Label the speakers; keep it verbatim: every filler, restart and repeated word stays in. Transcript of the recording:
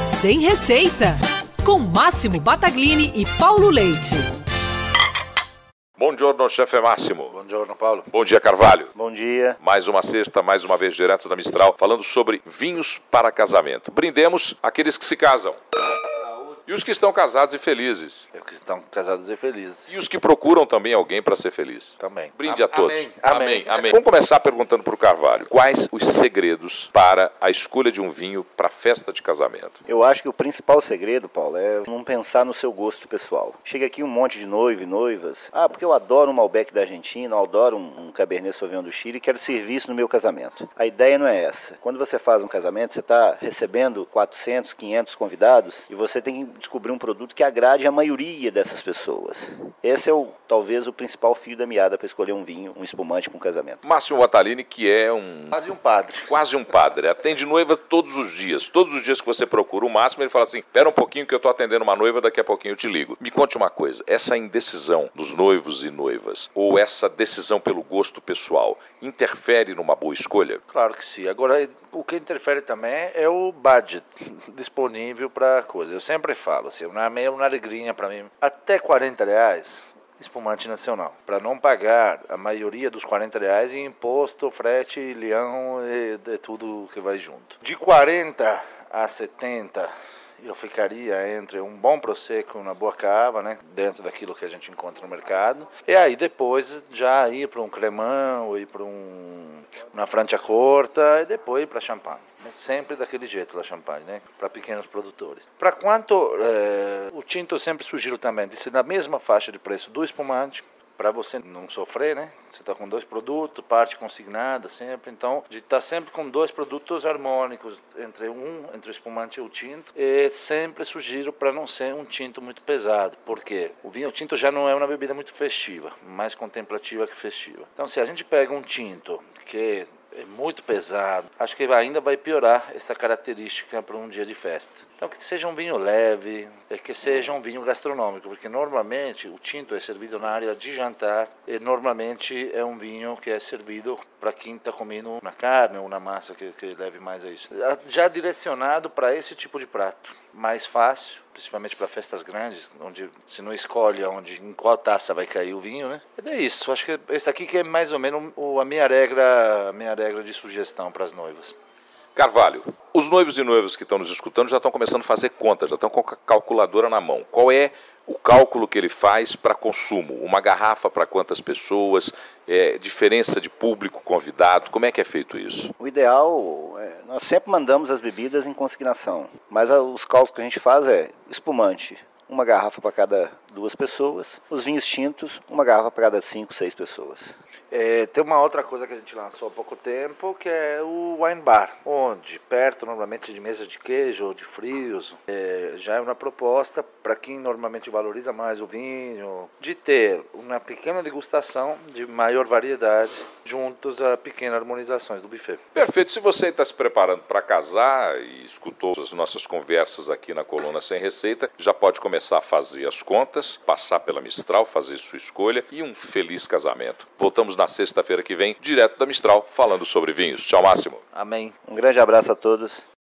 Speaker 1: Sem Receita, com Máximo Battaglini e Paulo Leite.
Speaker 2: Bom giorno, chefe Máximo.
Speaker 3: Bom giorno, Paulo.
Speaker 2: Bom dia, Carvalho.
Speaker 3: Bom dia.
Speaker 2: Mais uma sexta, mais uma vez direto da Mistral, falando sobre vinhos para casamento. Brindemos aqueles que se casam. E os que estão casados e felizes.
Speaker 3: É os que estão casados e felizes.
Speaker 2: E os que procuram também alguém para ser feliz.
Speaker 3: Também.
Speaker 2: Brinde
Speaker 3: A-
Speaker 2: a todos.
Speaker 3: Amém.
Speaker 2: Amém.
Speaker 3: Amém.
Speaker 2: Amém. Vamos começar perguntando para o Carvalho. Quais os segredos para a escolha de um vinho para festa de casamento?
Speaker 4: Eu acho que o principal segredo, Paulo, é não pensar no seu gosto pessoal. Chega aqui um monte de noivo e noivas. Ah, porque eu adoro um Malbec da Argentina, eu adoro um, um Cabernet Sauvignon do Chile e quero servir isso no meu casamento. A ideia não é essa. Quando você faz um casamento, você está recebendo quatrocentos, quinhentos convidados e você tem que descobrir um produto que agrade a maioria dessas pessoas. Esse é o, talvez o principal fio da meada para escolher um vinho, um espumante para um casamento.
Speaker 2: Máximo Battaglini, que é um...
Speaker 3: Quase um padre.
Speaker 2: Quase um padre, atende noiva todos os dias. Todos os dias que você procura o Máximo, ele fala assim, espera um pouquinho que eu estou atendendo uma noiva, daqui a pouquinho eu te ligo. Me conte uma coisa, essa indecisão dos noivos e noivas, ou essa decisão pelo gosto pessoal, interfere numa boa escolha?
Speaker 3: Claro que sim. Agora, o que interfere também é o budget disponível para a coisa. Eu sempre falo, assim, uma meia uma alegria para mim. Até quarenta reais, espumante nacional. Para não pagar a maioria dos quarenta reais em imposto, frete, leão e de tudo que vai junto. De quarenta a setenta, eu ficaria entre um bom prosecco e uma boa cava, né, dentro daquilo que a gente encontra no mercado. E aí depois já ir para um cremão, ir para um, uma Franciacorta e depois ir para champanhe. Sempre daquele jeito, a champanhe, né? Para pequenos produtores. Para quanto é, o tinto, eu sempre sugiro também de ser na mesma faixa de preço do espumante, para você não sofrer, né? Você está com dois produtos, parte consignada sempre, então de estar tá sempre com dois produtos harmônicos entre um, entre o espumante e o tinto. E sempre sugiro para não ser um tinto muito pesado, porque o vinho o tinto já não é uma bebida muito festiva, mais contemplativa que festiva. Então, se a gente pega um tinto que é muito pesado, acho que ainda vai piorar essa característica para um dia de festa. Então, que seja um vinho leve, que seja um vinho gastronômico, porque normalmente o tinto é servido na área de jantar e normalmente é um vinho que é servido para quem está comendo uma carne ou uma massa que, que leve mais a isso. Já direcionado para esse tipo de prato, mais fácil, principalmente para festas grandes, onde se não escolhe onde, em qual taça vai cair o vinho, né? E é isso, acho que esse aqui que é mais ou menos a minha regra, a minha regra de sugestão para as noivas.
Speaker 2: Carvalho, os noivos e noivas que estão nos escutando já estão começando a fazer contas, já estão com a calculadora na mão. Qual é o cálculo que ele faz para consumo? Uma garrafa para quantas pessoas? É, diferença de público convidado? Como é que é feito isso?
Speaker 4: O ideal, é, nós sempre mandamos as bebidas em consignação, mas a, os cálculos que a gente faz é espumante, uma garrafa para cada duas pessoas, os vinhos tintos, uma garrafa para cada cinco, seis pessoas.
Speaker 3: É, tem uma outra coisa que a gente lançou há pouco tempo, que é o wine bar, onde perto normalmente de mesas de queijo ou de frios, é, já é uma proposta para quem normalmente valoriza mais o vinho, de ter uma pequena degustação de maior variedade juntos a pequenas harmonizações do buffet.
Speaker 2: Perfeito. Se você está se preparando para casar e escutou as nossas conversas aqui na coluna Sem Receita, já pode começar a fazer as contas, passar pela Mistral, fazer sua escolha e um feliz casamento. Voltamos na sexta-feira que vem, direto da Mistral, falando sobre vinhos. Tchau, Máximo.
Speaker 3: Amém.
Speaker 4: Um grande abraço a todos.